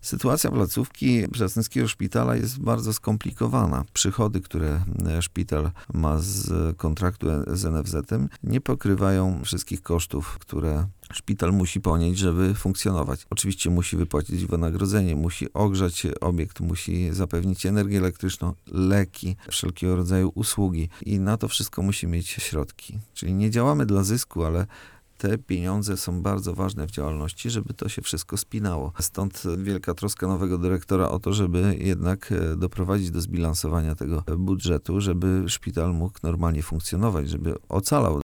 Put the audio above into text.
Sytuacja placówki Przasnyskiego Szpitala jest bardzo skomplikowana. Przychody, które szpital ma z kontraktu z NFZ-em, nie pokrywają wszystkich kosztów, które szpital musi ponieść, żeby funkcjonować. Oczywiście musi wypłacić wynagrodzenie, musi ogrzać obiekt, musi zapewnić energię elektryczną, leki, wszelkiego rodzaju usługi i na to wszystko musi mieć środki. Czyli nie działamy dla zysku, ale te pieniądze są bardzo ważne w działalności, żeby to się wszystko spinało. Stąd wielka troska nowego dyrektora o to, żeby jednak doprowadzić do zbilansowania tego budżetu, żeby szpital mógł normalnie funkcjonować, żeby ocalał.